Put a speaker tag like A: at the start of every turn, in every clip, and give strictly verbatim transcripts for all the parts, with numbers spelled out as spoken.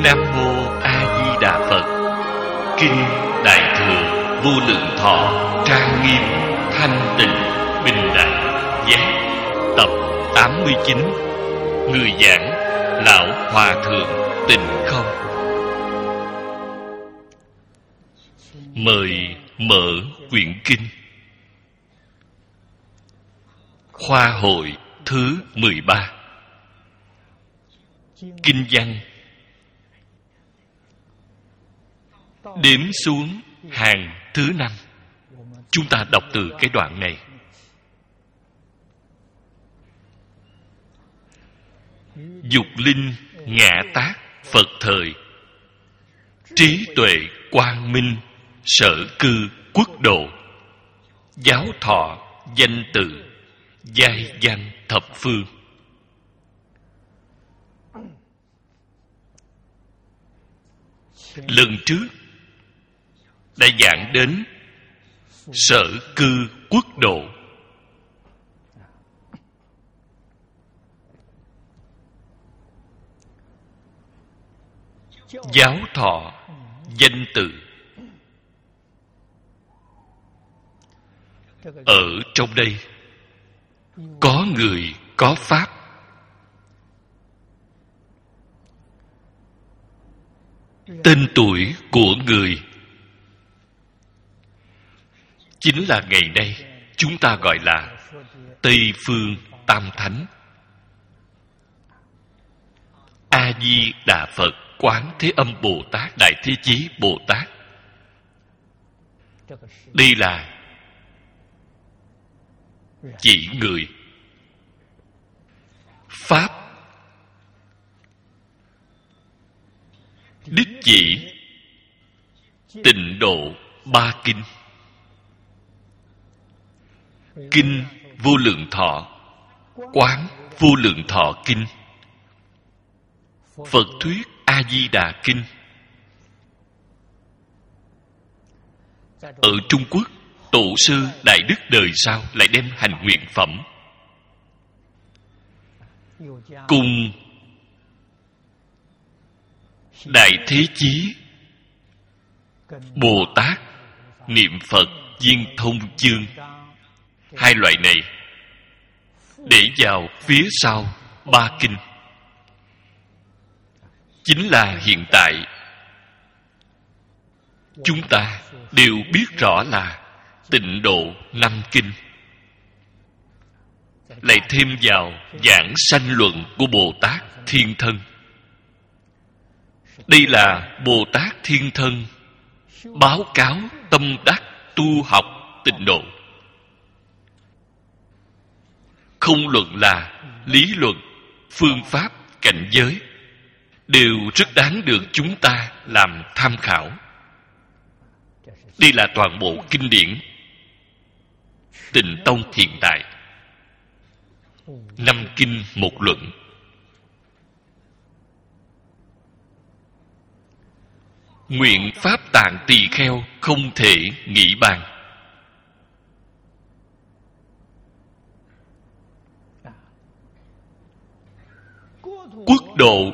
A: Nam Mô A Di Đà Phật. Kinh Đại Thừa Vô Lượng Thọ trang nghiêm thanh tịnh bình đẳng giác. Tập tám mươi chín. Người giảng Lão Hòa Thượng Tịnh Không. Mời mở quyển kinh. Khoa hội thứ mười ba. Kinh văn. Đếm xuống hàng thứ năm. Chúng ta đọc từ cái đoạn này. Dục linh ngã tác Phật thời, trí tuệ quang minh sở cư quốc độ, giáo thọ danh tự giai văn thập phương. Lần trước đã giảng đến sở cư quốc độ. Giáo thọ danh tự. Ở trong đây có người có pháp. Tên tuổi của người chính là ngày nay chúng ta gọi là Tây Phương Tam Thánh. A Di Đà Phật, Quán Thế Âm Bồ Tát, Đại Thế Chí Bồ Tát. Đây là chỉ người. Pháp đích chỉ Tịnh Độ Ba Kinh. Kinh Vô Lượng Thọ, Quán Vô Lượng Thọ Kinh, Phật Thuyết A Di Đà Kinh. Ở Trung Quốc, tổ sư Đại Đức đời sau lại đem hành nguyện phẩm cùng Đại Thế Chí Bồ Tát niệm Phật viên thông chương, hai loại này để vào phía sau ba kinh. Chính là hiện tại chúng ta đều biết rõ là Tịnh Độ năm kinh, lại thêm vào giảng sanh luận của Bồ Tát Thiên Thân. Đây là Bồ Tát Thiên Thân báo cáo tâm đắc tu học Tịnh Độ. Không luận là lý luận, phương pháp, cảnh giới, đều rất đáng được chúng ta làm tham khảo. Đây là toàn bộ kinh điển Tịnh Tông hiện tại. Năm kinh một luận. Nguyện pháp tạng tỳ kheo không thể nghĩ bàn. Quốc độ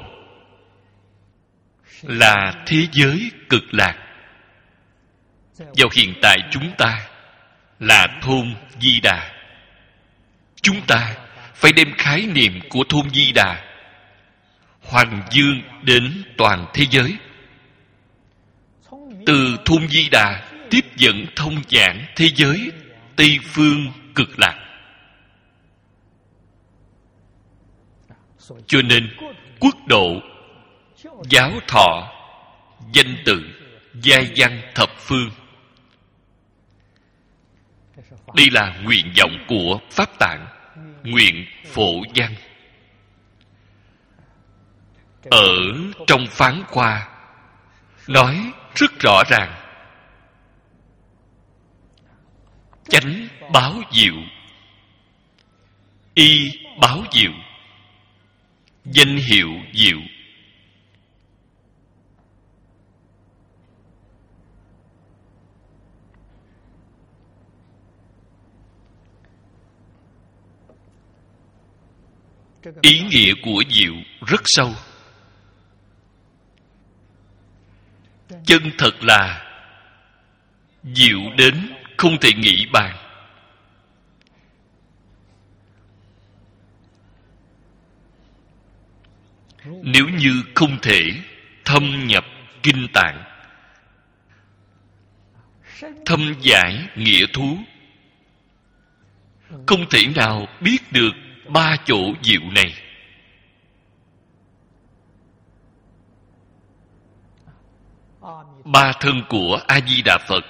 A: là thế giới cực lạc. Vào hiện tại chúng ta là thôn Di Đà. Chúng ta phải đem khái niệm của thôn Di Đà hoằng dương đến toàn thế giới. Từ thôn Di Đà tiếp dẫn thông giảng thế giới Tây Phương cực lạc. Cho nên quốc độ, giáo thọ, danh tự, giai văn thập phương, đây là nguyện vọng của Pháp Tạng, nguyện phổ văn. Ở trong Phán Khoa nói rất rõ ràng: chánh báo diệu, y báo diệu, danh hiệu diệu. Ý nghĩa của diệu rất sâu. chân thật là diệu đến không thể nghĩ bàn. Nếu như không thể thâm nhập kinh tạng, thâm giải nghĩa thú, không thể nào biết được ba chỗ diệu này. Ba thân của A Di Đà Phật: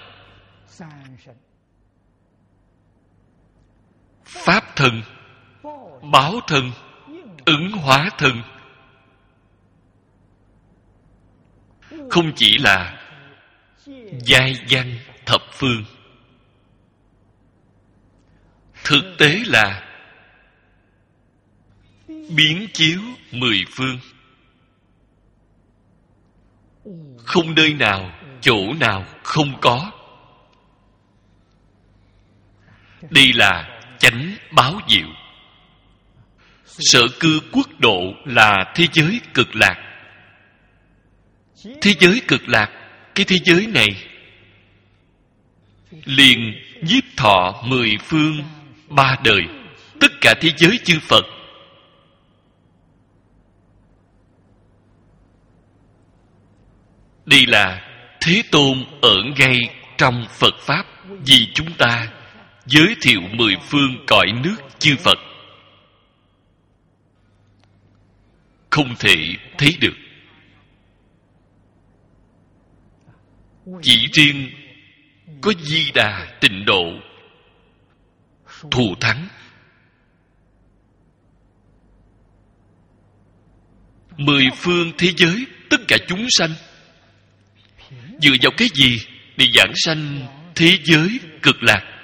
A: pháp thân, báo thân, ứng hóa thân. Không chỉ là giai văn thập phương, thực tế là biến chiếu mười phương. Không nơi nào, chỗ nào không có. Đây là chánh báo diệu. Sở cư quốc độ là thế giới cực lạc. Thế giới cực lạc, cái thế giới này liền nhiếp thọ mười phương ba đời, tất cả thế giới chư Phật. Đây là Thế Tôn ở ngay trong Phật Pháp, vì chúng ta giới thiệu mười phương cõi nước chư Phật. Không thể thấy được. Chỉ riêng có Di Đà Tịnh Độ thù thắng. Mười phương thế giới, tất cả chúng sanh dựa vào cái gì để giảng sanh thế giới cực lạc?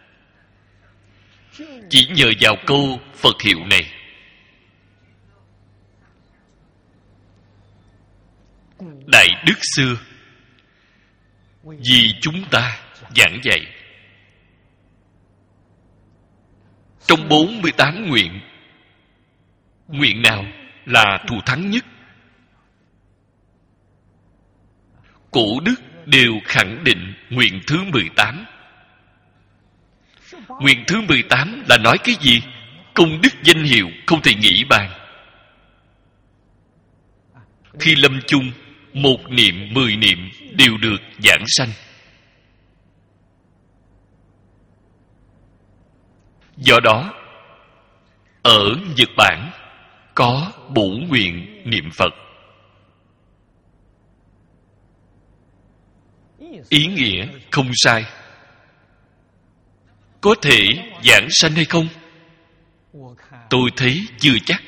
A: Chỉ nhờ vào câu Phật hiệu này. Đại đức xưa vì chúng ta giảng dạy. Trong bốn mươi tám nguyện, nguyện nào là thù thắng nhất? Cổ đức đều khẳng định nguyện thứ mười tám. Nguyện thứ mười tám là nói cái gì? Công đức danh hiệu không thể nghĩ bàn. Khi lâm chung, một niệm, mười niệm đều được giảng sanh. Do đó, ở Nhật Bản có bổn nguyện niệm Phật. Ý nghĩa không sai. Có thể giảng sanh hay không? Tôi thấy chưa chắc.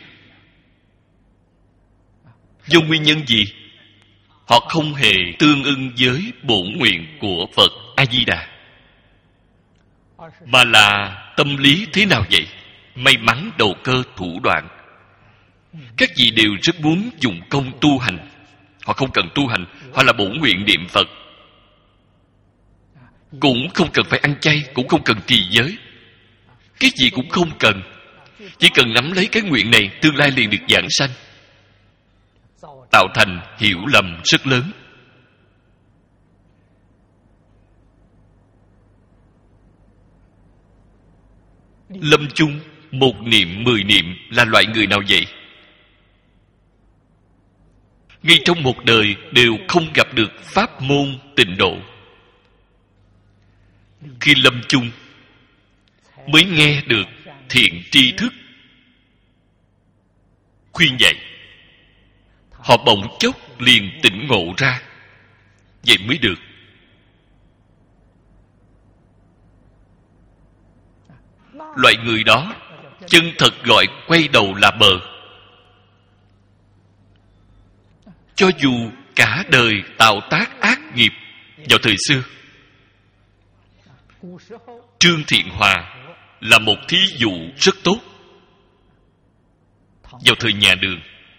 A: Do nguyên nhân gì? Họ không hề tương ưng với bổn nguyện của Phật A-di-đà, mà là tâm lý thế nào vậy? May mắn đầu cơ thủ đoạn. Các vị đều rất muốn dùng công tu hành. Họ không cần tu hành, họ là bổn nguyện niệm Phật. Cũng không cần phải ăn chay, cũng không cần trì giới, cái gì cũng không cần. Chỉ cần nắm lấy cái nguyện này, tương lai liền được giảng sanh. Tạo thành hiểu lầm rất lớn. Lâm chung, một niệm, mười niệm là loại người nào vậy? Ngay trong một đời đều không gặp được pháp môn tịnh độ. Khi lâm chung mới nghe được thiện tri thức khuyên dạy, họ bỗng chốc liền tỉnh ngộ ra. Vậy mới được. Loại người đó chân thật gọi quay đầu là bờ. Cho dù cả đời tạo tác ác nghiệp vào thời xưa, Trương Thiện Hòa là một thí dụ rất tốt. Vào thời nhà Đường,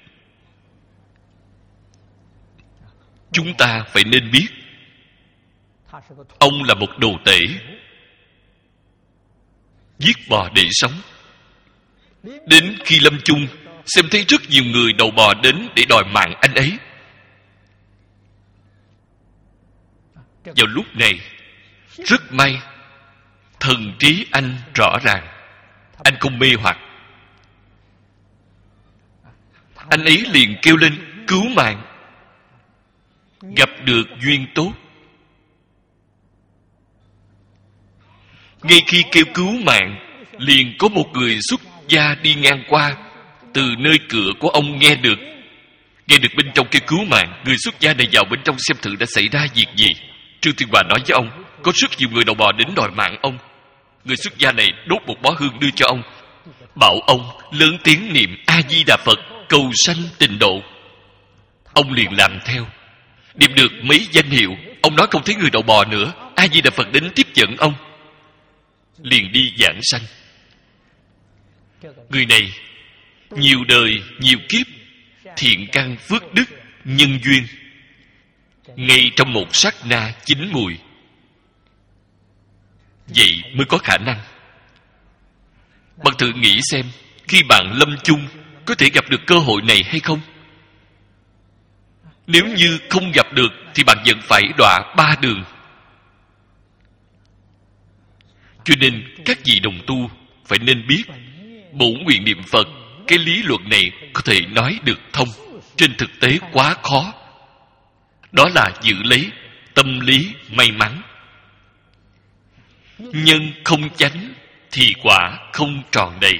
A: chúng ta phải nên biết ông là một đồ tể, giết bò để sống. Đến khi lâm chung, xem thấy rất nhiều người đầu bò đến để đòi mạng anh ấy. Vào lúc này, rất may thần trí anh rõ ràng, anh không mê hoặc. Anh ấy liền kêu lên cứu mạng. Gặp được duyên tốt. Ngay khi kêu cứu mạng, liền có một người xuất gia đi ngang qua. Từ nơi cửa của ông nghe được, nghe được bên trong kêu cứu mạng. Người xuất gia này vào bên trong xem thử đã xảy ra việc gì. Trương Thiên Hòa nói với ông, có rất nhiều người đầu bò đến đòi mạng ông. Người xuất gia này đốt một bó hương đưa cho ông, bảo ông lớn tiếng niệm A Di Đà Phật cầu sanh tịnh độ. Ông liền làm theo, niệm được mấy danh hiệu. Ông nói không thấy người đầu bò nữa, A Di Đà Phật đến tiếp dẫn ông, liền đi giảng sanh. Người này nhiều đời nhiều kiếp thiện căn phước đức nhân duyên, ngay trong một sát na chín mùi. Vậy mới có khả năng. Bạn thử nghĩ xem, khi bạn lâm chung có thể gặp được cơ hội này hay không? Nếu như không gặp được thì bạn vẫn phải đọa ba đường. Cho nên các vị đồng tu phải nên biết, bổn nguyện niệm Phật, cái lý luận này có thể nói được thông, trên thực tế quá khó. Đó là giữ lấy tâm lý may mắn. Nhân không chánh thì quả không tròn đầy.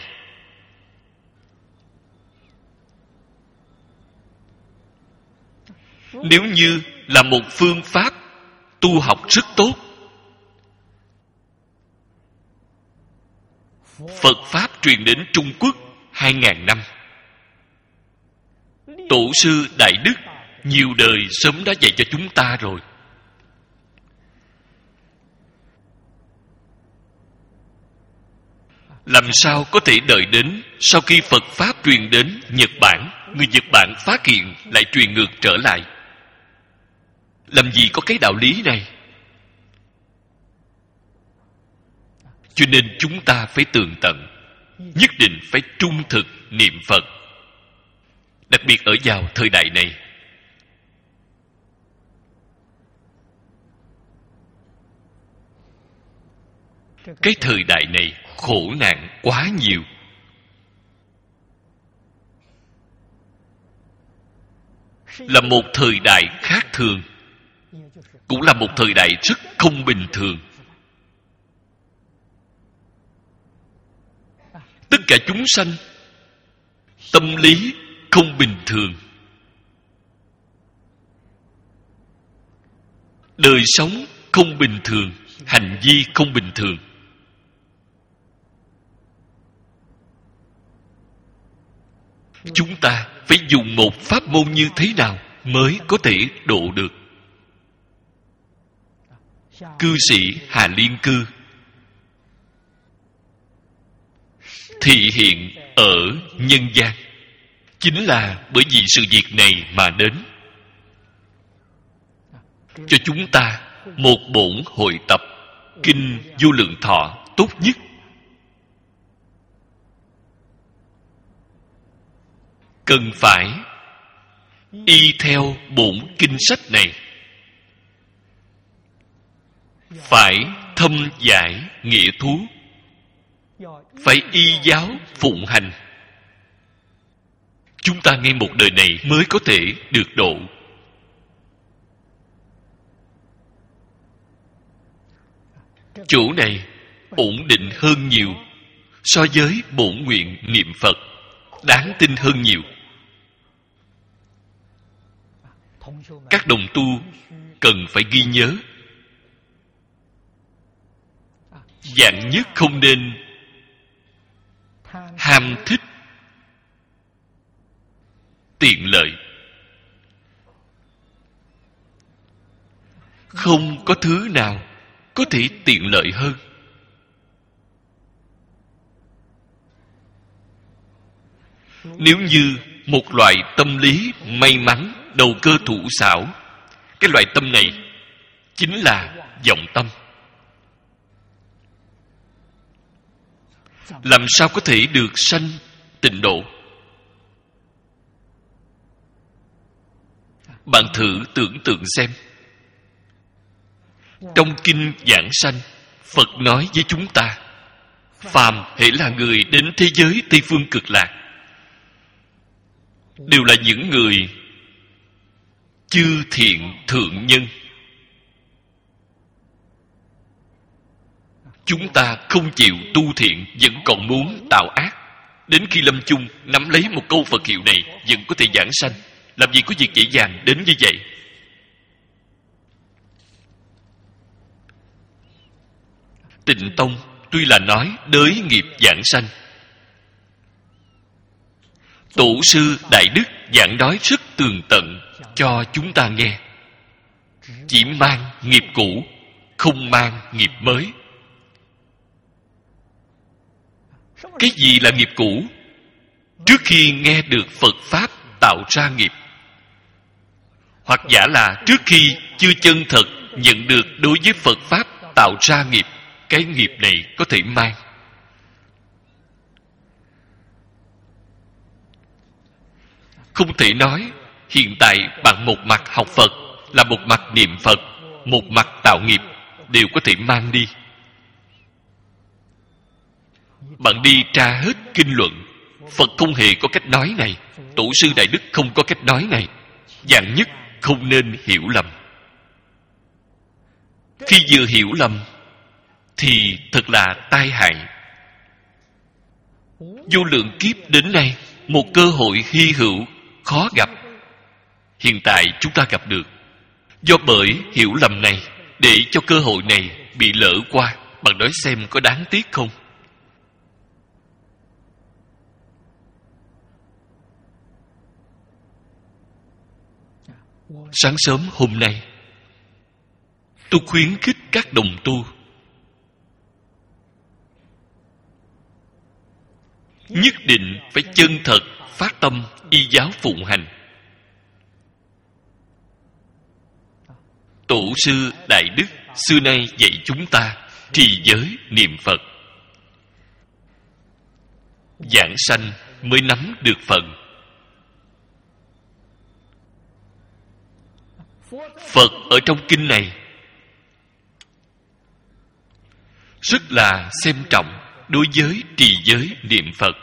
A: Nếu như là một phương pháp tu học rất tốt, Phật Pháp truyền đến Trung Quốc hai ngàn năm. Tổ sư Đại Đức nhiều đời sớm đã dạy cho chúng ta rồi. Làm sao có thể đợi đến sau khi Phật Pháp truyền đến Nhật Bản, người Nhật Bản phát hiện lại truyền ngược trở lại? Làm gì có cái đạo lý này? Cho nên chúng ta phải tường tận, nhất định phải trung thực niệm Phật. Đặc biệt ở vào thời đại này. Cái thời đại này khổ nạn quá nhiều. Là một thời đại khác thường, cũng là một thời đại rất không bình thường. Tất cả chúng sanh tâm lý không bình thường, đời sống không bình thường, hành vi không bình thường. Chúng ta phải dùng một pháp môn như thế nào mới có thể độ được? Cư sĩ Hà Liên Cư thị hiện ở nhân gian chính là bởi vì sự việc này mà đến, cho chúng ta một bổn hội tập Kinh Vô Lượng Thọ tốt nhất. Cần phải y theo bổn kinh sách này, phải thâm giải nghĩa thú, phải y giáo phụng hành. Chúng ta ngay một đời này mới có thể được độ. Chỗ này ổn định hơn nhiều so với bổn nguyện niệm Phật, đáng tin hơn nhiều. Các đồng tu cần phải ghi nhớ, vạn nhất không nên ham thích tiện lợi. Không có thứ nào có thể tiện lợi hơn. Nếu như một loại tâm lý may mắn, đầu cơ thủ xảo, cái loại tâm này chính là vọng tâm. Làm sao có thể được sanh tịnh độ? Bạn thử tưởng tượng xem, Trong kinh Giảng Sanh, Phật nói với chúng ta, phàm hễ là người đến thế giới Tây Phương Cực Lạc đều là những người chư thiện thượng nhân. Chúng ta không chịu tu thiện, vẫn còn muốn tạo ác. Đến khi lâm chung, nắm lấy một câu Phật hiệu này vẫn có thể giảng sanh. Làm gì có việc dễ dàng đến như vậy? Tịnh Tông tuy là nói đới nghiệp giảng sanh, Tổ sư Đại Đức giảng nói rất tường tận cho chúng ta nghe. Chỉ mang nghiệp cũ, không mang nghiệp mới. Cái gì là nghiệp cũ? Trước khi nghe được Phật Pháp tạo ra nghiệp, hoặc giả là trước khi chưa chân thật nhận được đối với Phật Pháp tạo ra nghiệp, cái nghiệp này có thể mang. Không thể nói hiện tại bạn một mặt học Phật, là một mặt niệm Phật, một mặt tạo nghiệp, đều có thể mang đi. Bạn đi tra hết kinh luận, Phật không hề có cách nói này, Tổ sư Đại Đức không có cách nói này. Dạng nhất không nên hiểu lầm. Khi vừa hiểu lầm thì thật là tai hại. Vô lượng kiếp đến nay, một cơ hội hy hữu khó gặp, hiện tại chúng ta gặp được. Do bởi hiểu lầm này, để cho cơ hội này bị lỡ qua, bạn nói xem có đáng tiếc không? Sáng sớm hôm nay, tôi khuyến khích các đồng tu nhất định phải chân thật phát tâm y giáo phụng hành. Tổ sư Đại Đức xưa nay dạy chúng ta trì giới niệm Phật, giảng sanh mới nắm được phần. Phật ở trong kinh này rất là xem trọng đối với trì giới niệm Phật.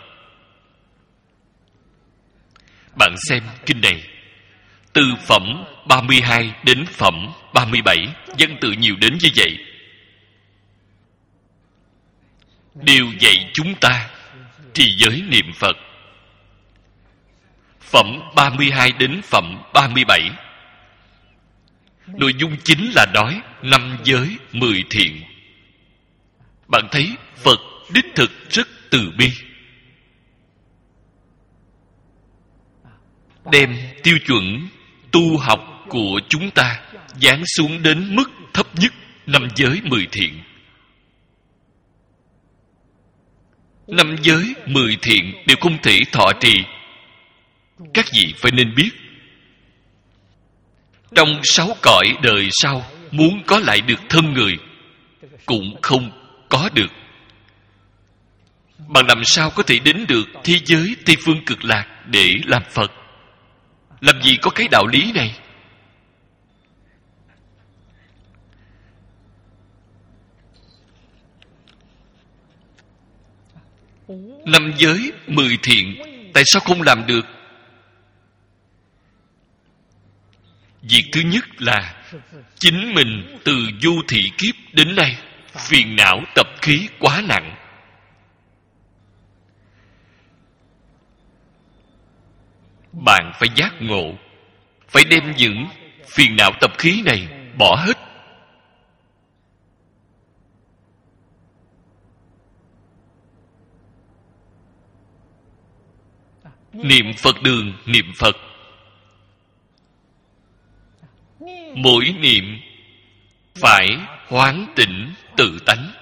A: Bạn xem kinh này, từ phẩm ba mươi hai đến phẩm ba mươi bảy, văn tự nhiều đến như vậy, đều dạy chúng ta trì giới niệm Phật. Phẩm ba mươi hai đến phẩm ba mươi bảy, nội dung chính là nói năm giới mười thiện. Bạn thấy Phật đích thực rất từ bi, đem tiêu chuẩn tu học của chúng ta giáng xuống đến mức thấp nhất năm giới mười thiện. Năm giới mười thiện đều không thể thọ trì. Các vị phải nên biết, trong sáu cõi đời sau, muốn có lại được thân người cũng không có được. Bạn làm sao có thể đến được thế giới Tây Phương Cực Lạc để làm Phật? Làm gì có cái đạo lý này? Năm giới mười thiện, tại sao không làm được? Việc thứ nhất là chính mình từ du thị kiếp đến nay, phiền não tập khí quá nặng. Bạn phải giác ngộ, phải đem những phiền não tập khí này bỏ hết. Niệm Phật đường niệm Phật, mỗi niệm phải hoán tĩnh tự tánh.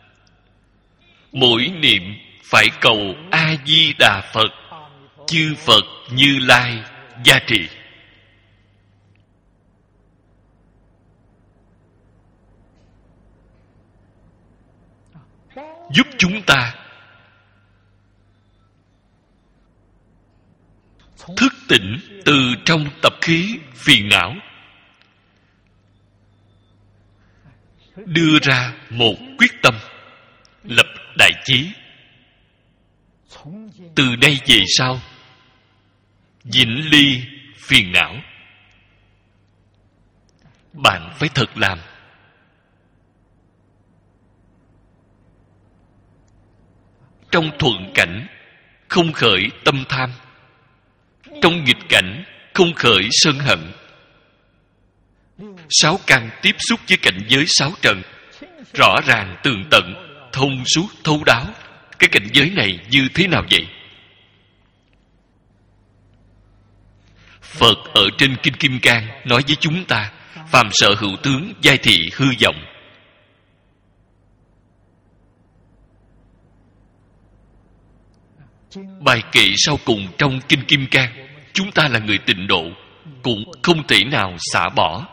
A: Mỗi niệm phải cầu A Di Đà Phật, chư Phật Như Lai gia trì. Giúp chúng ta thức tỉnh từ trong tập khí phiền não. đưa ra một quyết tâm, lập đại chí. Từ đây về sau, vĩnh ly phiền não. Bạn phải thật làm. Trong thuận cảnh không khởi tâm tham, trong nghịch cảnh không khởi sân hận. Sáu căn tiếp xúc với cảnh giới sáu trần, rõ ràng tường tận, thông suốt thấu đáo. Cái cảnh giới này như thế nào vậy? Phật ở trên Kinh Kim Cang nói với chúng ta: phàm sở hữu tướng, giai thị hư vọng. Bài kệ sau cùng trong Kinh Kim Cang, chúng ta là người tịnh độ cũng không thể nào xả bỏ.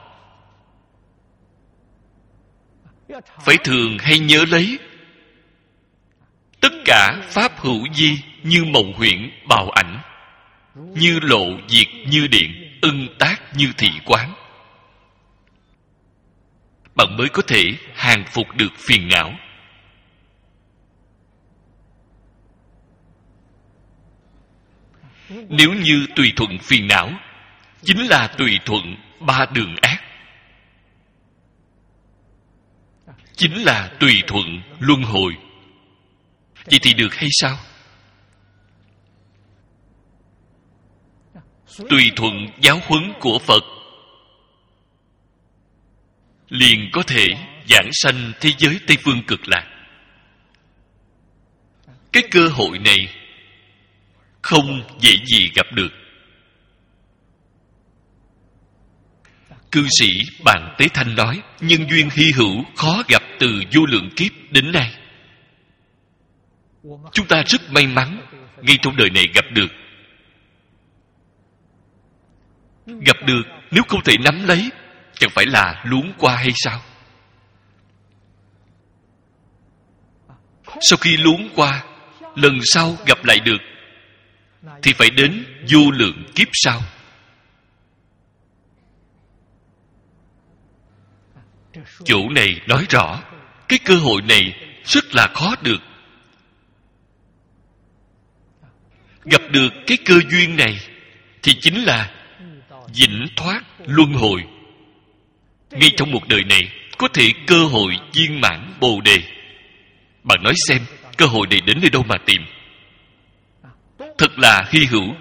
A: Phải thường hay nhớ lấy. Tất cả pháp hữu vi như mộng huyễn bào ảnh, như lộ diệt như điện, ưng tác như thị quán. Bạn mới có thể hàng phục được phiền não. Nếu như tùy thuận phiền não, chính là tùy thuận ba đường ác, chính là tùy thuận luân hồi. Vậy thì được hay sao? Tùy thuận giáo huấn của Phật, liền có thể giảng sanh thế giới Tây Phương Cực Lạc. Cái cơ hội này không dễ gì gặp được. Cư sĩ Bạn Tế Thanh nói, nhân duyên hy hữu khó gặp từ vô lượng kiếp đến nay. Chúng ta rất may mắn ngay trong đời này gặp được. Gặp được, nếu không thể nắm lấy, chẳng phải là luống qua hay sao? Sau khi luống qua, lần sau gặp lại được thì phải đến vô lượng kiếp sau. Chỗ này nói rõ cái cơ hội này rất là khó được. Gặp được cái cơ duyên này thì chính là vĩnh thoát luân hồi. Ngay trong một đời này có thể cơ hội viên mãn Bồ Đề. Bạn nói xem, cơ hội này đến nơi đâu mà tìm? Thật là hy hữu.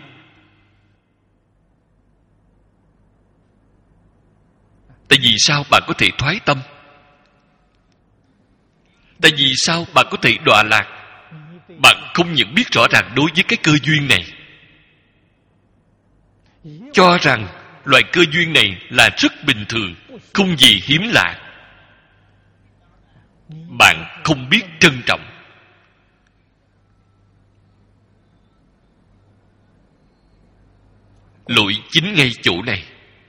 A: Tại vì sao bạn có thể thoái tâm? Tại vì sao bạn có thể đọa lạc? Bạn không nhận biết rõ ràng đối với cái cơ duyên này, cho rằng loại cơ duyên này là rất bình thường, không gì hiếm lạ. Bạn không biết trân trọng. Lỗi chính ngay chỗ này.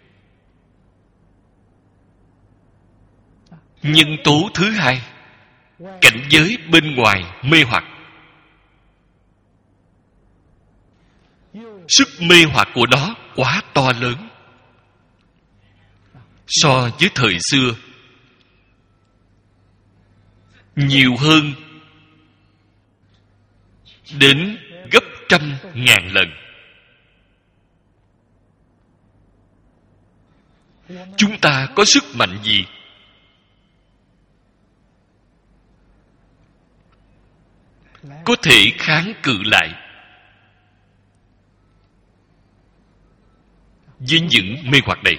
A: Nhân tố thứ hai, cảnh giới bên ngoài mê hoặc. Sức mê hoặc của nó quá to lớn. So với thời xưa, nhiều hơn đến gấp trăm ngàn lần. Chúng ta có sức mạnh gì? Có thể kháng cự lại với những mê hoặc này?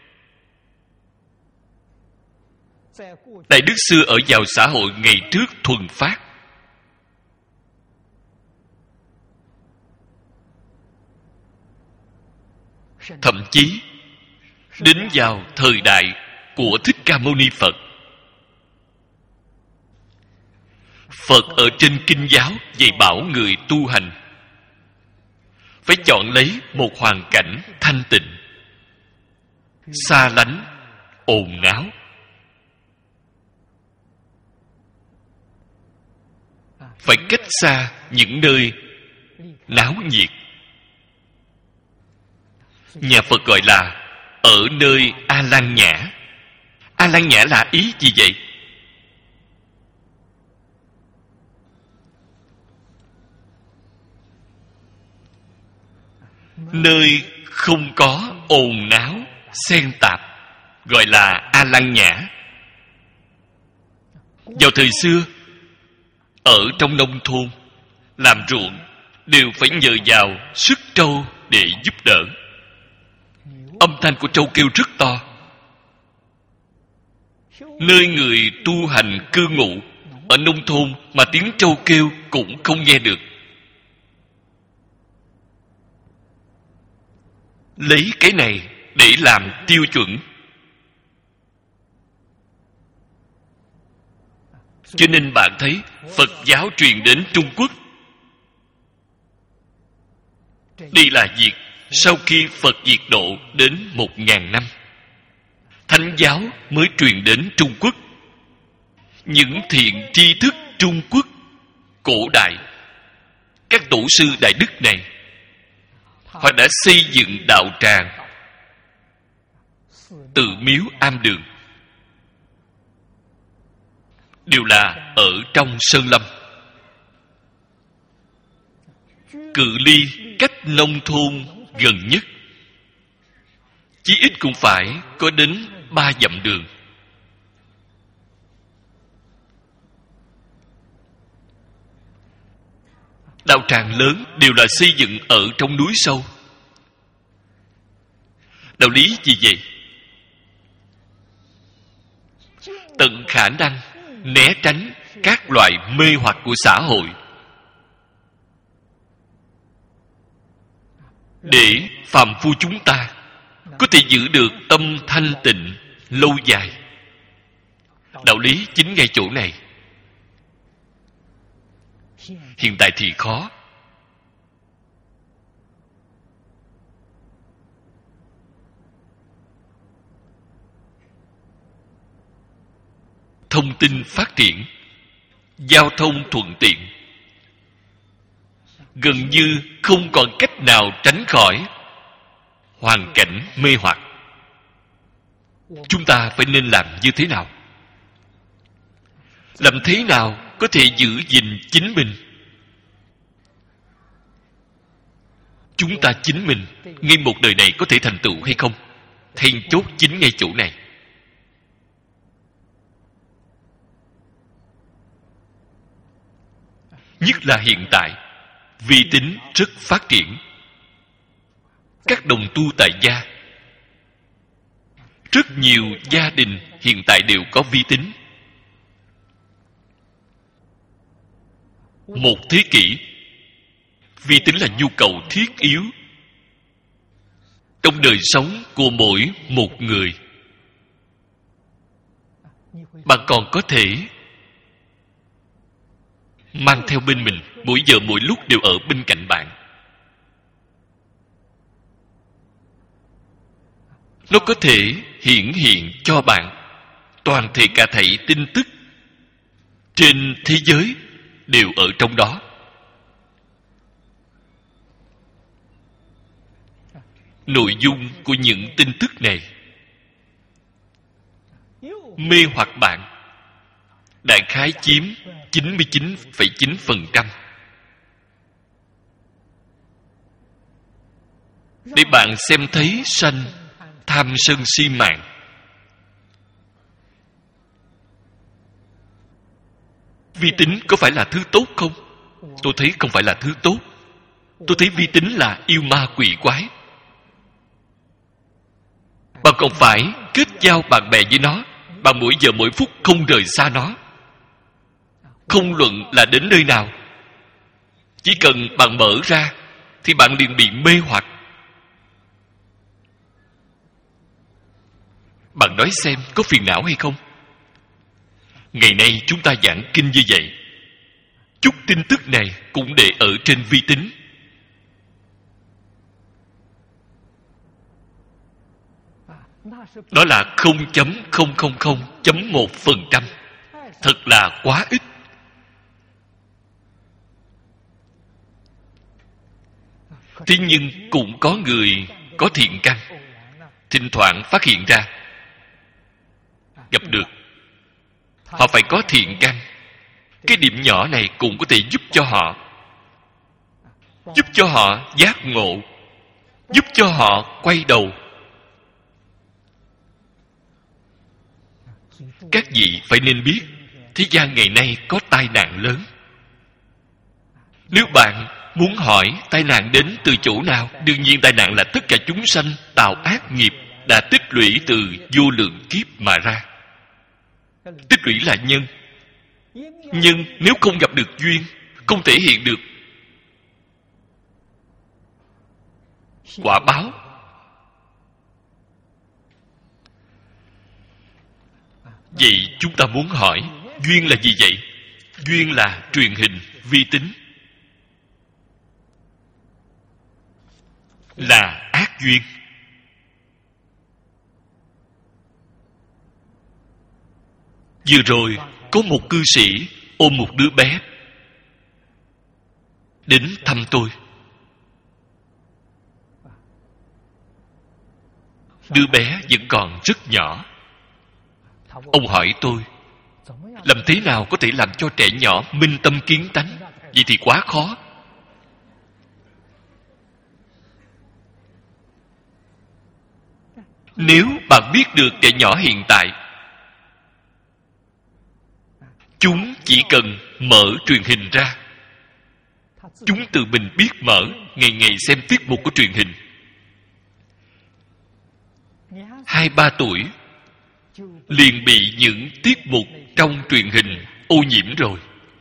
A: Đại đức xưa ở vào xã hội ngày trước thuần phát, thậm chí đến vào thời đại của Thích Ca Mâu Ni Phật, Phật ở trên kinh giáo dạy bảo người tu hành phải chọn lấy một hoàn cảnh thanh tịnh, xa lánh ồn náo. Phải cách xa những nơi náo nhiệt. Nhà Phật gọi là ở nơi A Lan Nhã. A Lan Nhã là ý gì vậy? nơi không có ồn náo xen tạp, gọi là A Lăng Nhã. Vào thời xưa, ở trong nông thôn làm ruộng đều phải nhờ vào sức trâu để giúp đỡ. Âm thanh của trâu kêu rất to. Nơi người tu hành cư ngụ ở nông thôn mà tiếng trâu kêu cũng không nghe được. Lấy cái này để làm tiêu chuẩn. Cho nên bạn thấy Phật giáo truyền đến Trung Quốc, đây là việc sau khi Phật diệt độ đến một ngàn năm, Thánh giáo mới truyền đến Trung Quốc. Những thiện tri thức Trung Quốc cổ đại, các tổ sư đại đức này, họ đã xây dựng đạo tràng, tự miếu am đường, đều là ở trong sơn lâm. Cự ly cách nông thôn gần nhất chí ít cũng phải có đến ba dặm đường. Đạo tràng lớn đều là xây dựng ở trong núi sâu. Đạo lý gì vậy? Tận khả năng né tránh các loại mê hoặc của xã hội, để phàm phu chúng ta có thể giữ được tâm thanh tịnh lâu dài. Đạo lý chính ngay chỗ này. Hiện tại thì khó. Thông tin phát triển, giao thông thuận tiện, gần như không còn cách nào tránh khỏi hoàn cảnh mê hoặc. Chúng ta phải nên làm như thế nào? Làm thế nào có thể giữ gìn chính mình? Chúng ta chính mình ngay một đời này có thể thành tựu hay không? Then chốt chính ngay chỗ này. Nhất là hiện tại, vi tính rất phát triển. Các đồng tu tại gia, rất nhiều gia đình hiện tại đều có vi tính. Một thế kỷ, vi tính là nhu cầu thiết yếu trong đời sống của mỗi một người. Bạn còn có thể mang theo bên mình, mỗi giờ mỗi lúc đều ở bên cạnh bạn. Nó có thể hiển hiện cho bạn toàn thể cả thảy tin tức trên thế giới đều ở trong đó. Nội dung của những tin tức này mê hoặc bạn đại khái chiếm chín mươi chín phẩy chín phần trăm. Để bạn xem thấy sanh tham sân si mạng. Vi tính có phải là thứ tốt không? Tôi thấy không phải là thứ tốt. Tôi thấy vi tính là yêu ma quỷ quái. Bạn còn phải kết giao bạn bè với nó. Bạn mỗi giờ mỗi phút không rời xa nó. Không luận là đến nơi nào, chỉ cần bạn mở ra thì bạn liền bị mê hoặc. Bạn nói xem có phiền não hay không? Ngày nay chúng ta giảng kinh như vậy, chút tin tức này cũng để ở trên vi tính. Đó là không phẩy không không không chấm một phần trăm. Thật là quá ít. Thế nhưng cũng có người có thiện căn, thỉnh thoảng phát hiện ra, gặp được. Họ phải có thiện căn. Cái điểm nhỏ này cũng có thể giúp cho họ, giúp cho họ giác ngộ, giúp cho họ quay đầu. Các vị phải nên biết, thế gian ngày nay có tai nạn lớn. Nếu bạn muốn hỏi tai nạn đến từ chỗ nào, đương nhiên tai nạn là tất cả chúng sanh tạo ác nghiệp đã tích lũy từ vô lượng kiếp mà ra. Tích lũy là nhân. Nhưng nếu không gặp được duyên, không thể hiện được quả báo. Vậy chúng ta muốn hỏi, duyên là gì vậy? Duyên là truyền hình, vi tính. Là ác duyên. Vừa rồi có một cư sĩ ôm một đứa bé đến thăm tôi. Đứa bé vẫn còn rất nhỏ. Ông hỏi tôi, làm thế nào có thể làm cho trẻ nhỏ minh tâm kiến tánh? Vậy thì quá khó. Nếu bạn biết được trẻ nhỏ hiện tại, chúng chỉ cần mở truyền hình ra, chúng tự mình biết mở, ngày ngày xem tiết mục của truyền hình. Hai ba tuổi liền bị những tiết mục trong truyền hình ô nhiễm rồi,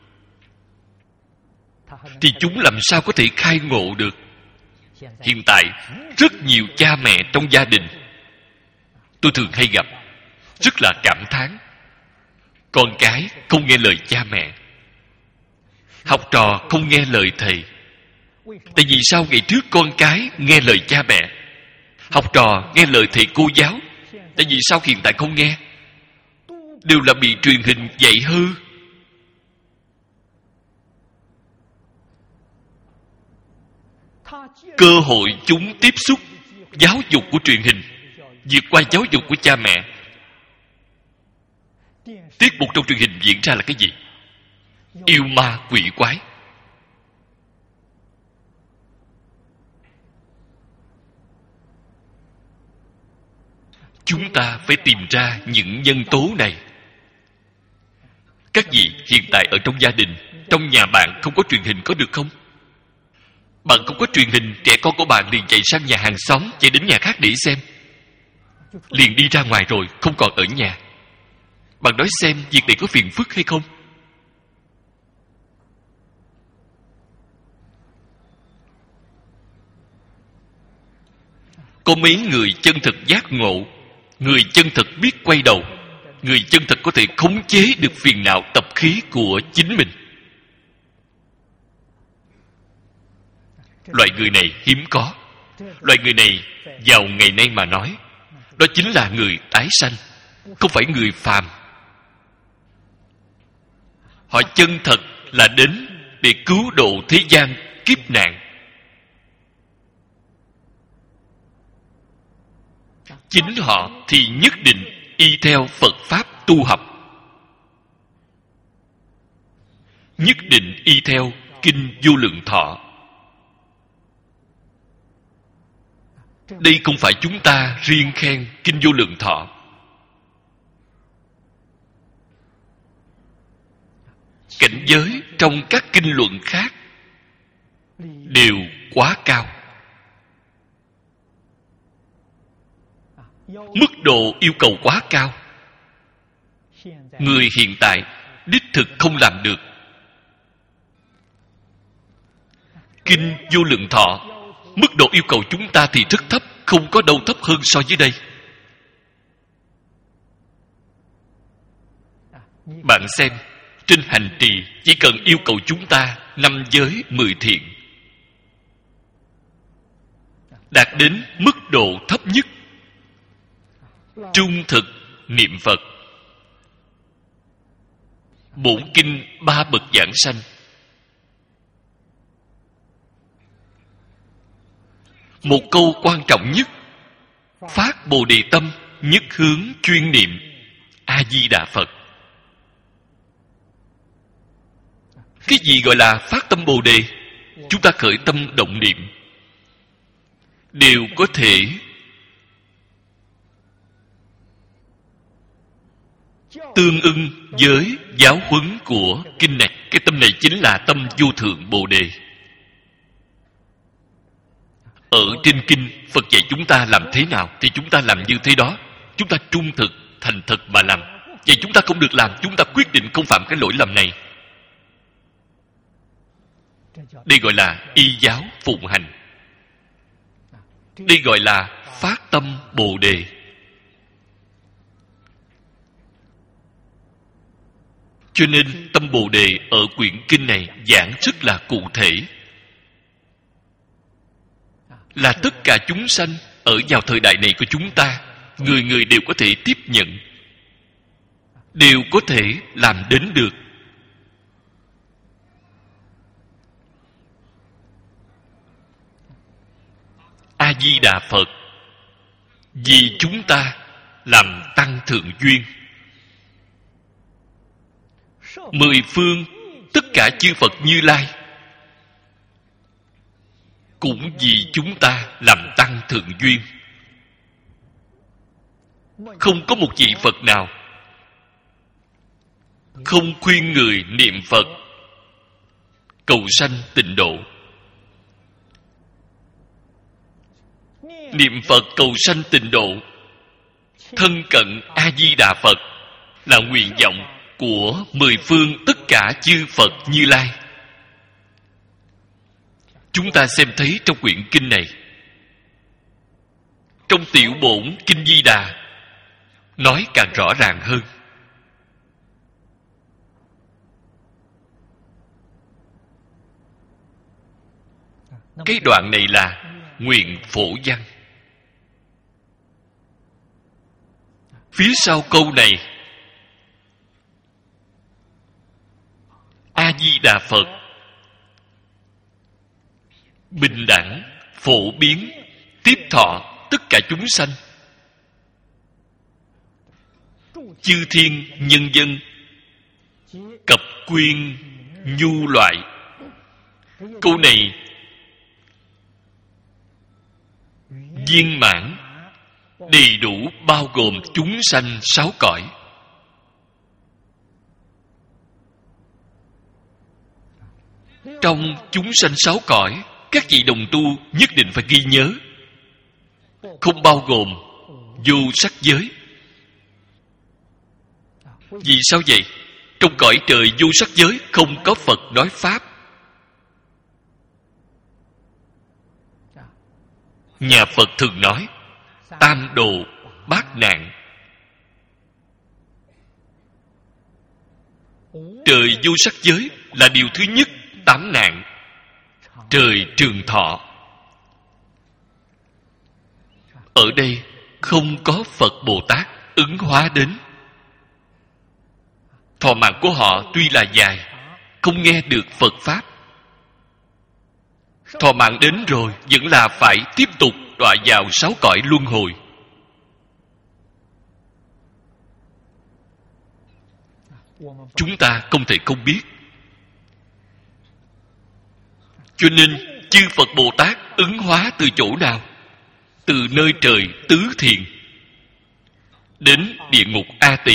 A: thì chúng làm sao có thể khai ngộ được? Hiện tại rất nhiều cha mẹ trong gia đình, tôi thường hay gặp, rất là cảm thán. Con cái không nghe lời cha mẹ, học trò không nghe lời thầy. Tại vì sao ngày trước con cái nghe lời cha mẹ, học trò nghe lời thầy cô giáo? Tại vì sao hiện tại không nghe? Đều là bị truyền hình dạy hư. Cơ hội chúng tiếp xúc giáo dục của truyền hình vượt qua giáo dục của cha mẹ. Tiết mục trong truyền hình diễn ra là cái gì? Yêu ma quỷ quái. Chúng ta phải tìm ra những nhân tố này. Các vị hiện tại ở trong gia đình, trong nhà bạn không có truyền hình có được không? Bạn không có truyền hình, trẻ con của bạn liền chạy sang nhà hàng xóm, chạy đến nhà khác để xem, liền đi ra ngoài rồi, không còn ở nhà. Bạn nói xem việc này có phiền phức hay không? Có mấy người chân thực giác ngộ, người chân thực biết quay đầu, người chân thực có thể khống chế được phiền não tập khí của chính mình. Loại người này hiếm có. Loại người này vào ngày nay mà nói, đó chính là người tái sanh, không phải người phàm. Họ chân thật là đến để cứu độ thế gian kiếp nạn. Chính họ thì nhất định y theo Phật Pháp tu học, nhất định y theo Kinh Vô Lượng Thọ. Đây không phải chúng ta riêng khen Kinh Vô Lượng Thọ. Cảnh giới trong các kinh luận khác đều quá cao. Mức độ yêu cầu quá cao. Người hiện tại đích thực không làm được. Kinh Vô Lượng Thọ, mức độ yêu cầu chúng ta thì rất thấp, không có đâu thấp hơn so với đây. Bạn xem, trên hành trì chỉ cần yêu cầu chúng ta năm giới mười thiện, đạt đến mức độ thấp nhất, trung thực niệm Phật, bổn kinh ba bậc giảng sanh, một câu quan trọng nhất, phát Bồ Đề tâm, nhất hướng chuyên niệm A Di Đà Phật. Cái gì gọi là phát tâm Bồ Đề? Chúng ta khởi tâm động niệm, đều có thể tương ưng với giáo huấn của kinh này. Cái tâm này chính là tâm vô thượng Bồ Đề. Ở trên kinh, Phật dạy chúng ta làm thế nào thì chúng ta làm như thế đó. Chúng ta trung thực, thành thật mà làm. Vậy chúng ta không được làm, chúng ta quyết định không phạm cái lỗi lầm này. Đây gọi là y giáo phụng hành. Đây gọi là phát tâm Bồ Đề. Cho nên tâm Bồ Đề ở quyển kinh này giảng rất là cụ thể. Là tất cả chúng sanh ở vào thời đại này của chúng ta, người người đều có thể tiếp nhận, đều có thể làm đến được. A Di Đà Phật vì chúng ta làm tăng thượng duyên. Mười phương tất cả chư Phật Như Lai cũng vì chúng ta làm tăng thượng duyên. Không có một vị Phật nào không khuyên người niệm Phật cầu sanh tịnh độ. Niệm Phật cầu sanh tịnh độ, thân cận A Di Đà Phật là nguyện vọng của mười phương tất cả chư Phật Như Lai. Chúng ta xem thấy trong quyển kinh này, trong tiểu bổn Kinh Di Đà nói càng rõ ràng hơn. Cái đoạn này là nguyện phổ văn. Phía sau câu này, A Di Đà Phật bình đẳng phổ biến tiếp thọ tất cả chúng sanh, chư thiên nhân dân cập quyên nhu loại. Câu này viên mãn đầy đủ, bao gồm chúng sanh sáu cõi. Trong chúng sanh sáu cõi, các vị đồng tu nhất định phải ghi nhớ, không bao gồm vô sắc giới. Vì sao vậy? Trong cõi trời vô sắc giới không có Phật nói Pháp. Nhà Phật thường nói tam đồ bát nạn. Trời vô sắc giới là điều thứ nhất, tám nạn. Trời trường thọ. Ở đây không có Phật Bồ Tát ứng hóa đến. Thọ mạng của họ tuy là dài, không nghe được Phật Pháp. Thọ mạng đến rồi vẫn là phải tiếp tục đọa vào sáu cõi luân hồi. Chúng ta không thể không biết. Cho nên chư Phật Bồ Tát ứng hóa từ chỗ nào? Từ nơi trời tứ thiền đến địa ngục A Tỳ,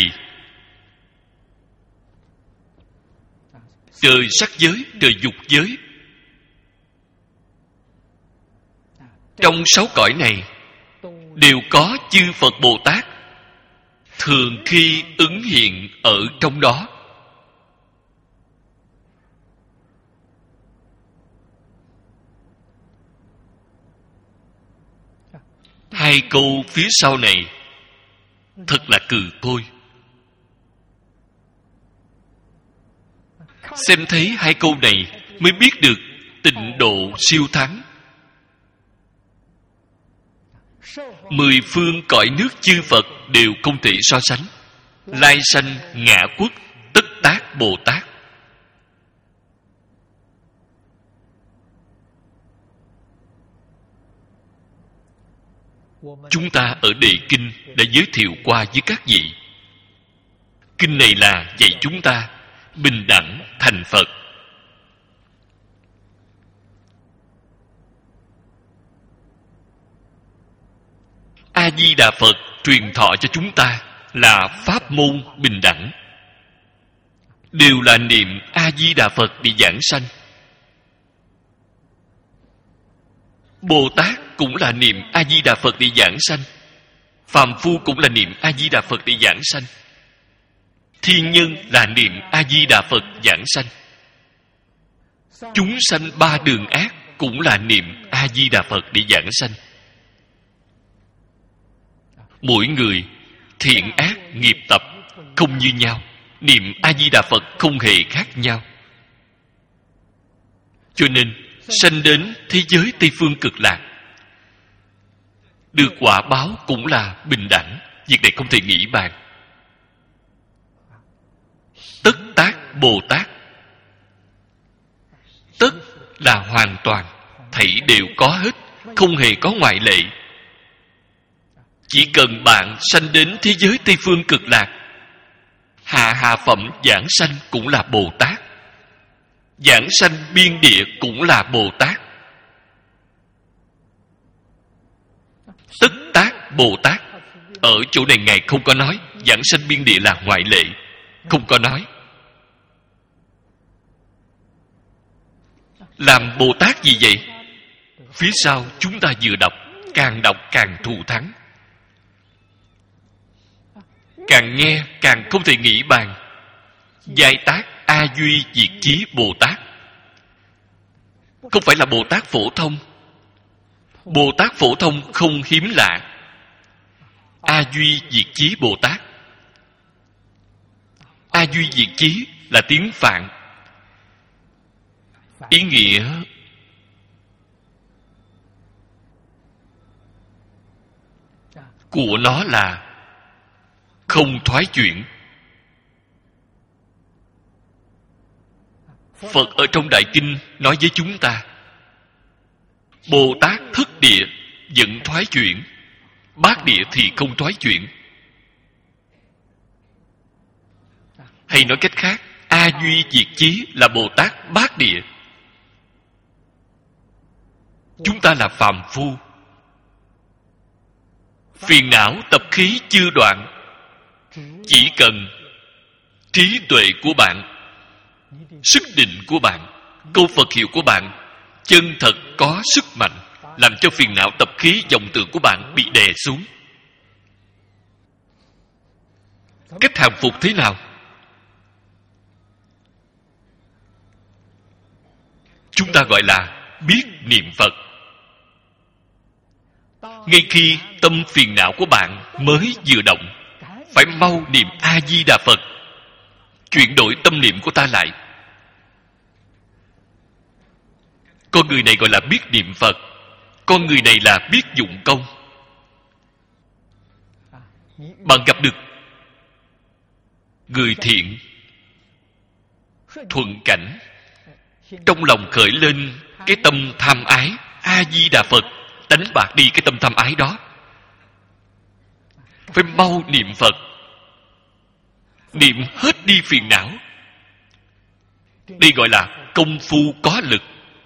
A: trời sắc giới, trời dục giới. Trong sáu cõi này đều có chư Phật Bồ Tát thường khi ứng hiện ở trong đó. Hai câu phía sau này thật là cừ thôi. Xem thấy hai câu này mới biết được tịnh độ siêu thắng. Mười phương cõi nước chư Phật đều không thể so sánh. Lai sanh ngã quốc tất tác Bồ Tát. Chúng ta ở đề kinh đã giới thiệu qua với các vị. Kinh này là dạy chúng ta bình đẳng thành Phật. A Di Đà Phật truyền thọ cho chúng ta là pháp môn bình đẳng, đều là niệm A Di Đà Phật để giảng sanh. Bồ Tát cũng là niệm A Di Đà Phật để giảng sanh, phàm phu cũng là niệm A Di Đà Phật để giảng sanh, thiên nhân là niệm A Di Đà Phật giảng sanh, chúng sanh ba đường ác cũng là niệm A Di Đà Phật để giảng sanh. Mỗi người thiện ác nghiệp tập không như nhau, niệm A Di Đà Phật không hề khác nhau. Cho nên sanh đến thế giới Tây Phương Cực Lạc, được quả báo cũng là bình đẳng. Việc này không thể nghĩ bàn. Tất tác Bồ Tát, tất là hoàn toàn, thảy đều có hết, không hề có ngoại lệ. Chỉ cần bạn sanh đến thế giới Tây Phương Cực Lạc, hạ hạ phẩm giảng sanh cũng là Bồ Tát, giảng sanh biên địa cũng là Bồ Tát. Tất tác Bồ Tát, ở chỗ này Ngài không có nói giảng sanh biên địa là ngoại lệ, không có nói. Làm Bồ Tát gì vậy? Phía sau chúng ta vừa đọc, càng đọc càng thù thắng, càng nghe càng không thể nghĩ bàn. Giai tác A Duy Diệt Chí Bồ Tát, không phải là Bồ Tát phổ thông. Bồ Tát phổ thông không hiếm lạ. A Duy Diệt Chí Bồ Tát, A Duy Diệt Chí là tiếng Phạn, ý nghĩa của nó là không thoái chuyển. Phật ở trong Đại Kinh nói với chúng ta, Bồ Tát thất địa vẫn thoái chuyển, bát địa thì không thoái chuyển. Hay nói cách khác, A Duy Diệt Chí là Bồ Tát bát địa. Chúng ta là phàm phu, phiền não tập khí chưa đoạn. Chỉ cần trí tuệ của bạn, sức định của bạn, câu Phật hiệu của bạn chân thật có sức mạnh, làm cho phiền não tập khí vọng tưởng của bạn bị đè xuống. Cách hàng phục thế nào? Chúng ta gọi là biết niệm Phật. Ngay khi tâm phiền não của bạn mới vừa động, phải mau niệm A Di Đà Phật, chuyển đổi tâm niệm của ta lại. Con người này gọi là biết niệm Phật, con người này là biết dụng công. Bạn gặp được người thiện, thuận cảnh, trong lòng khởi lên cái tâm tham ái, A Di Đà Phật đánh bạc đi cái tâm tham ái đó. Phải mau niệm Phật, niệm hết đi phiền não. Đây gọi là công phu có lực.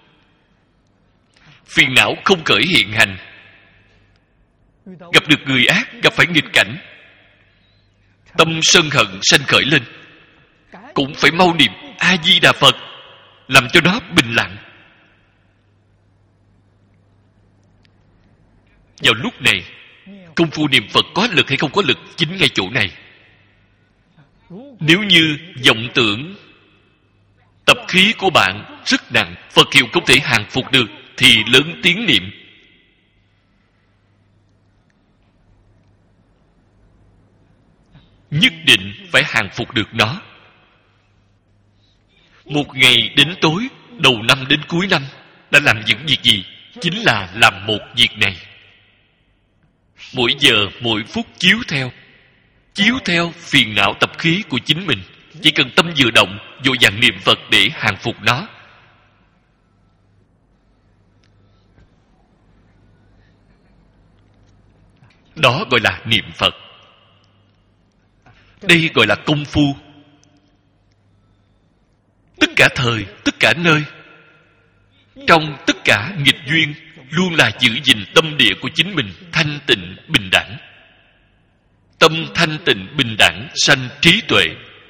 A: Phiền não không khởi hiện hành. Gặp được người ác, gặp phải nghịch cảnh, tâm sân hận sanh khởi lên, cũng phải mau niệm A Di Đà Phật, làm cho nó bình lặng. Vào lúc này, công phu niệm Phật có lực hay không có lực chính ngay chỗ này. Nếu như vọng tưởng tập khí của bạn rất nặng, Phật hiệu không thể hàng phục được, thì lớn tiếng niệm. Nhất định phải hàng phục được nó. Một ngày đến tối, đầu năm đến cuối năm đã làm những việc gì? Chính là làm một việc này. Mỗi giờ mỗi phút chiếu theo, chiếu theo phiền não tập khí của chính mình. Chỉ cần tâm vừa động, vội vàng niệm Phật để hàng phục nó. Đó gọi là niệm Phật. Đây gọi là công phu. Tất cả thời, tất cả nơi, trong tất cả nghịch duyên, luôn là giữ gìn tâm địa của chính mình thanh tịnh, bình đẳng. tâm thanh tịnh bình đẳng sanh trí tuệ.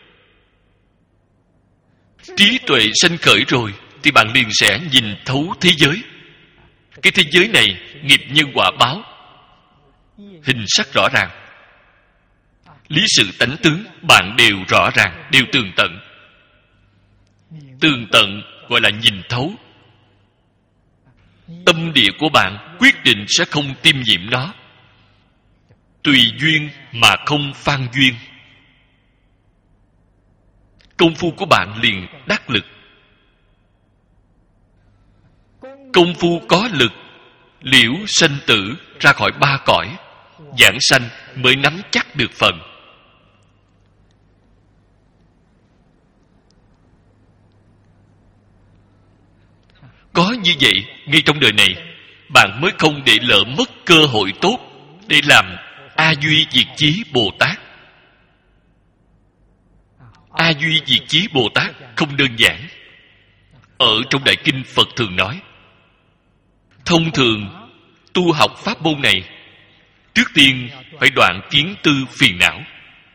A: Trí tuệ sanh khởi rồi thì bạn liền sẽ nhìn thấu thế giới. Cái thế giới này nghiệp nhân quả báo, hình sắc rõ ràng, lý sự tánh tướng bạn đều rõ ràng, đều tường tận. Tường tận gọi là nhìn thấu. Tâm địa của bạn quyết định sẽ không tiêm nhiễm nó. Tùy duyên mà không phan duyên. Công phu của bạn liền đắc lực. Công phu có lực, liễu sanh tử ra khỏi ba cõi, giảng sanh mới nắm chắc được phần. Có như vậy, ngay trong đời này, bạn mới không để lỡ mất cơ hội tốt để làm A Duy Diệt Chí Bồ Tát. A Duy Diệt Chí Bồ Tát không đơn giản. Ở trong Đại Kinh Phật thường nói, thông thường tu học pháp môn này, trước tiên phải đoạn kiến tư phiền não.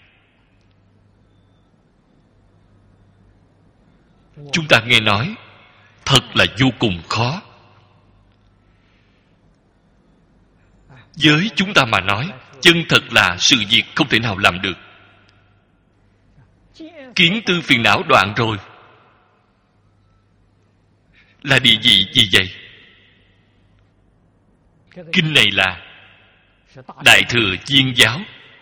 A: Chúng ta nghe nói thật là vô cùng khó. Với chúng ta mà nói, chân thật là sự việc không thể nào làm được. Kiến tư phiền não đoạn rồi là địa vị gì vậy? Kinh này là Đại Thừa Viên Giáo.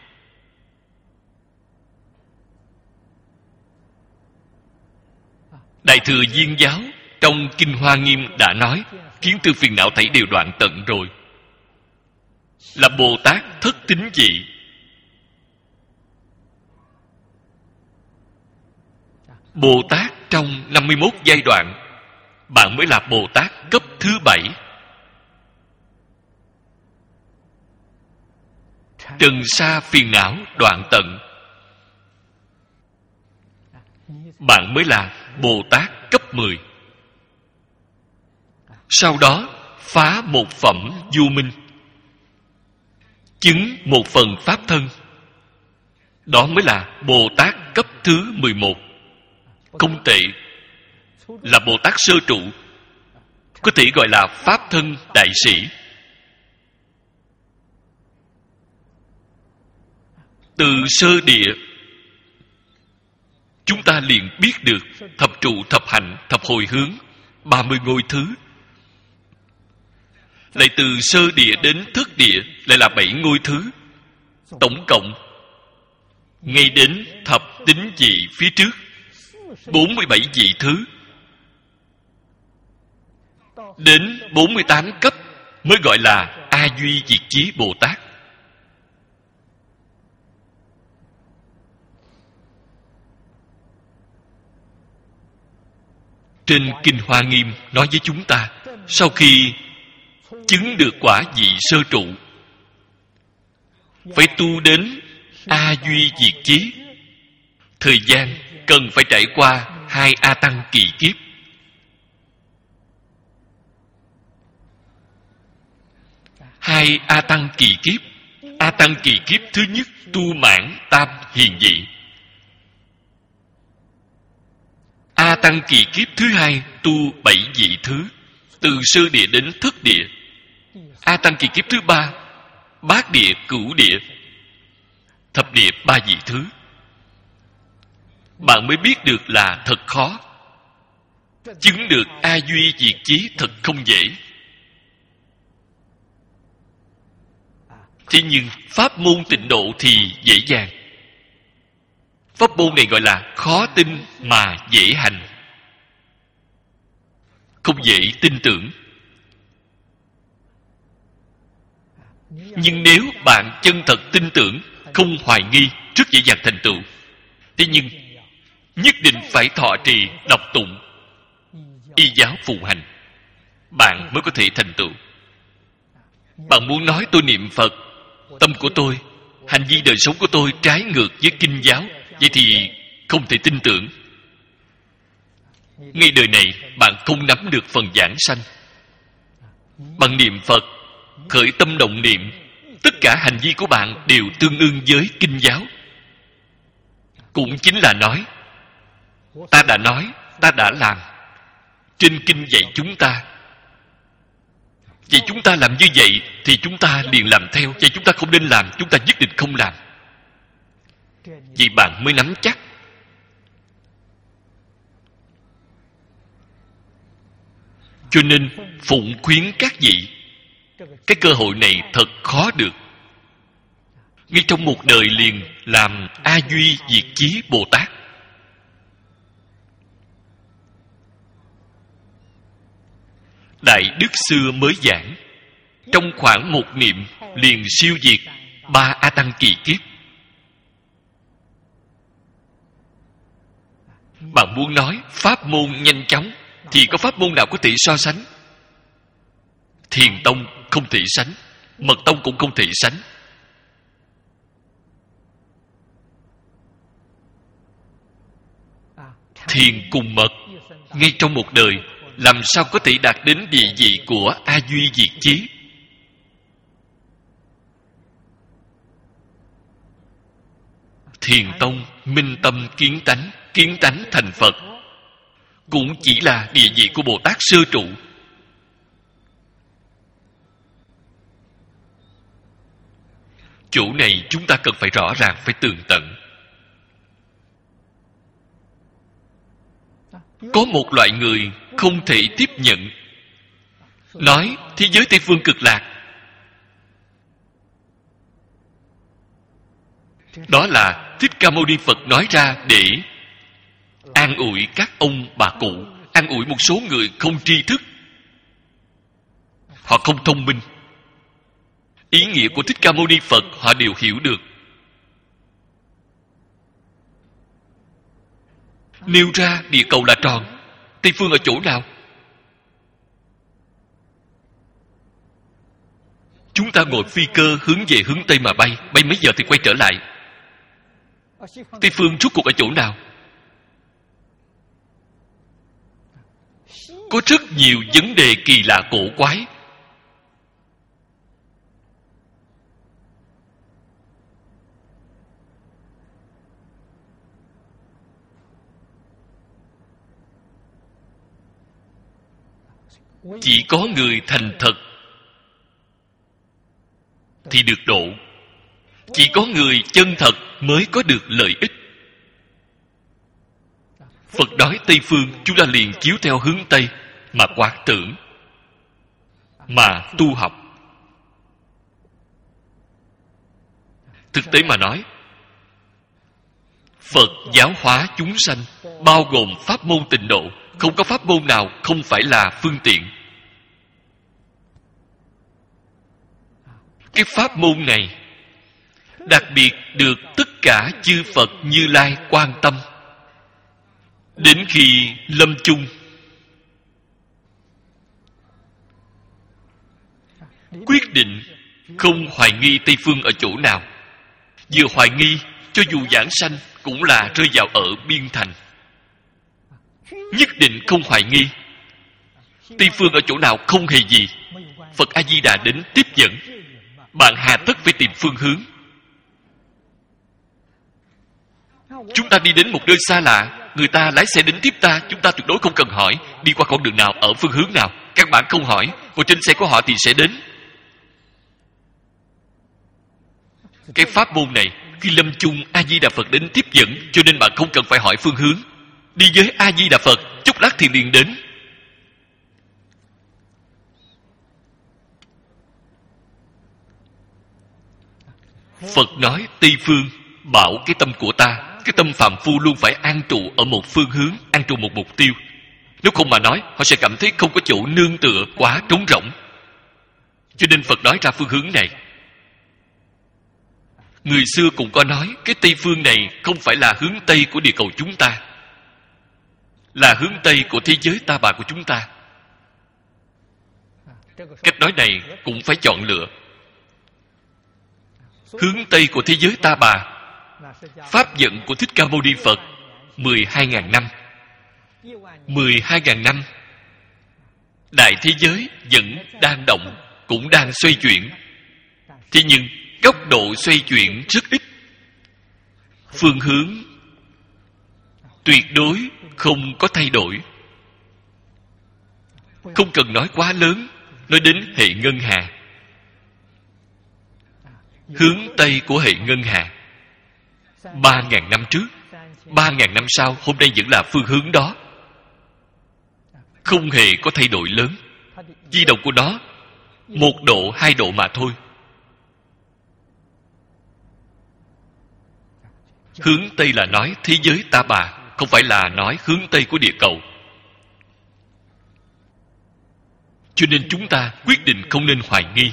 A: Đại Thừa Viên Giáo trong Kinh Hoa Nghiêm đã nói kiến tư phiền não thảy đều đoạn tận rồi, là Bồ Tát thất tín vị. Bồ Tát trong năm mươi mốt giai đoạn, bạn mới là Bồ Tát cấp thứ bảy. Trần sa phiền não đoạn tận, bạn mới là Bồ Tát cấp mười. Sau đó phá một phẩm vô minh, chứng một phần pháp thân, đó mới là Bồ Tát cấp thứ mười một. Không tệ, là Bồ Tát sơ trụ, có thể gọi là pháp thân đại sĩ. Từ sơ địa chúng ta liền biết được thập trụ, thập hạnh, thập hồi hướng, ba mươi ngôi thứ. Lại từ sơ địa đến thất địa lại là bảy ngôi thứ. Tổng cộng ngay đến thập tín vị phía trước, bốn mươi bảy vị thứ. Đến bốn mươi tám cấp mới gọi là A Duy Diệt Chí Bồ Tát. Trên Kinh Hoa Nghiêm nói với chúng ta, sau khi chứng được quả vị sơ trụ, phải tu đến A Duy Diệt Chí. Thời gian cần phải trải qua hai A Tăng kỳ kiếp. Hai A Tăng kỳ kiếp. A Tăng kỳ kiếp thứ nhất tu mãn tam hiền vị. A Tăng kỳ kiếp thứ hai tu bảy vị thứ, từ sơ địa đến thất địa. A Tăng kỳ kiếp thứ ba bát địa, cửu địa, thập địa ba vị thứ. Bạn mới biết được là thật khó. Chứng được A Duy Diệt Chí thật không dễ. Thế nhưng pháp môn tịnh độ thì dễ dàng. Pháp môn này gọi là khó tin mà dễ hành, không dễ tin tưởng. Nhưng nếu bạn chân thật tin tưởng, không hoài nghi, rất dễ dàng thành tựu. Thế nhưng nhất định phải thọ trì đọc tụng y giáo phù hành, bạn mới có thể thành tựu. Bạn muốn nói tôi niệm Phật, tâm của tôi, hành vi đời sống của tôi trái ngược với kinh giáo, vậy thì không thể tin tưởng. Ngay đời này bạn không nắm được phần giảng sanh. Bằng niệm Phật, khởi tâm động niệm, tất cả hành vi của bạn đều tương ưng với kinh giáo. Cũng chính là nói, ta đã nói, ta đã làm. Trên kinh dạy chúng ta. Vậy chúng ta làm như vậy thì chúng ta liền làm theo. Vậy chúng ta không nên làm, chúng ta nhất định không làm. Vì bạn mới nắm chắc. Cho nên phụng khuyến các vị, cái cơ hội này thật khó được. Ngay trong một đời liền làm A Duy Diệt Chí Bồ Tát. Đại Đức xưa mới giảng, trong khoảng một niệm liền siêu diệt ba A Tăng kỳ kiếp. Bạn muốn nói pháp môn nhanh chóng thì có pháp môn nào có thể so sánh? Thiền tông không thể sánh, mật tông cũng không thể sánh. Thiền cùng mật ngay trong một đời làm sao có thể đạt đến địa vị của A Duy Diệt Chí? Thiền tông minh tâm kiến tánh, kiến tánh thành Phật, cũng chỉ là địa vị của Bồ Tát sơ trụ. Chỗ này chúng ta cần phải rõ ràng, phải tường tận. Có một loại người không thể tiếp nhận, nói thế giới Tây Phương cực lạc. Đó là Thích Ca Mâu Ni Phật nói ra để an ủi các ông bà cụ, an ủi một số người không tri thức, họ không thông minh. Ý nghĩa của Thích Ca Mâu Ni Phật họ đều hiểu được. Nêu ra địa cầu là tròn, Tây Phương ở chỗ nào? Chúng ta ngồi phi cơ hướng về hướng Tây mà bay, bay mấy giờ thì quay trở lại. Tây Phương rốt cuộc ở chỗ nào? Có rất nhiều vấn đề kỳ lạ cổ quái. Chỉ có người thành thật thì được độ. Chỉ có người chân thật mới có được lợi ích. Phật nói Tây Phương, chúng ta liền chiếu theo hướng Tây mà quán tưởng, mà tu học. Thực tế mà nói, Phật giáo hóa chúng sanh bao gồm pháp môn tịnh độ. Không có pháp môn nào không phải là phương tiện. Cái pháp môn này đặc biệt được tất cả chư Phật Như Lai quan tâm. Đến khi lâm chung, quyết định không hoài nghi Tây Phương ở chỗ nào. Vừa hoài nghi, cho dù giảng sanh cũng là rơi vào ở biên thành. Nhất định không hoài nghi Tây Phương ở chỗ nào không hề gì. Phật A Di Đà đến tiếp dẫn. Bạn hà tất phải tìm phương hướng. Chúng ta đi đến một nơi xa lạ, người ta lái xe đến tiếp ta, chúng ta tuyệt đối không cần hỏi đi qua con đường nào, ở phương hướng nào. Các bạn không hỏi, ngồi trên xe của họ thì sẽ đến. Cái pháp môn này, khi lâm chung A Di Đà Phật đến tiếp dẫn, cho nên bạn không cần phải hỏi phương hướng. Đi với A Di Đà Phật, chốc lát thì liền đến. Phật nói Tây Phương, bảo cái tâm của ta, cái tâm phàm phu luôn phải an trụ ở một phương hướng, an trụ một mục tiêu. Nếu không mà nói, họ sẽ cảm thấy không có chỗ nương tựa, quá trống rỗng. Cho nên Phật nói ra phương hướng này. Người xưa cũng có nói, cái Tây Phương này không phải là hướng Tây của địa cầu chúng ta, là hướng Tây của thế giới ta bà của chúng ta. Cách nói này cũng phải chọn lựa. Hướng Tây của thế giới ta bà, pháp vận của Thích Ca Mâu Ni Phật mười hai ngàn năm. mười hai ngàn năm, đại thế giới vẫn đang động, cũng đang xoay chuyển. Thế nhưng góc độ xoay chuyển rất ít, phương hướng tuyệt đối không có thay đổi. Không cần nói quá lớn, nói đến hệ ngân hà. Hướng Tây của hệ ngân hà ba ngàn năm trước, ba ngàn năm sau, hôm nay vẫn là phương hướng đó, không hề có thay đổi lớn. Di động của nó một độ, hai độ mà thôi. Hướng Tây là nói thế giới Ta Bà, không phải là nói hướng Tây của địa cầu. Cho nên chúng ta quyết định không nên hoài nghi.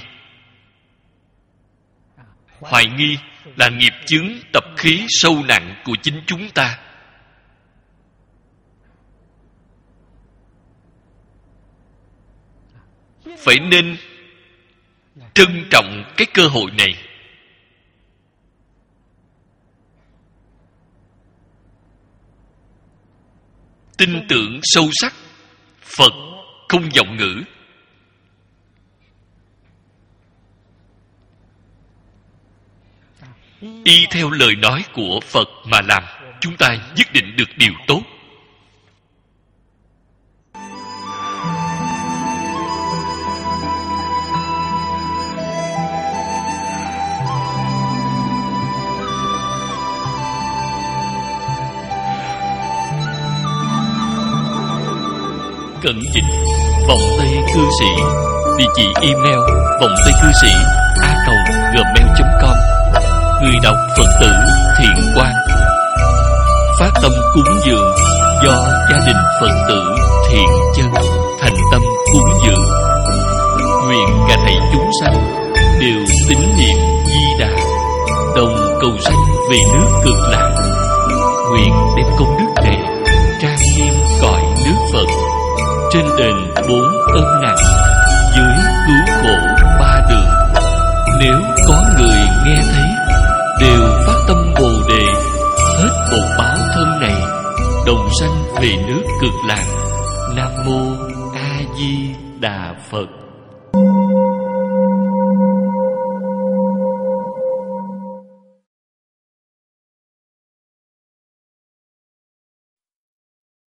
A: Hoài nghi là nghiệp chướng tập khí sâu nặng của chính chúng ta. Phải nên trân trọng cái cơ hội này. Tin tưởng sâu sắc Phật không vọng ngữ. Y theo lời nói của Phật mà làm, chúng ta nhất định được điều tốt. Cẩn dịch vọng tây cư sĩ. Địa chỉ email vọng tây cư sĩ a còng gmail chấm com. Người đọc Phật tử Thiện Quang. Phát tâm cúng dường do gia đình Phật tử Thiện Chân thành tâm cúng dường. Nguyện cả thảy chúng sanh đều tín niệm Di Đà, đồng cầu sanh về nước Cực Lạc. Nguyện đem công đức này trang nghiêm cõi nước Phật, trên đền bốn ân nặng, dưới cứu khổ ba đường. Nếu có người nghe thấy đều phát tâm Bồ Đề, hết bổn báo thân này, đồng sanh về nước Cực Lạc. Nam mô A Di Đà Phật.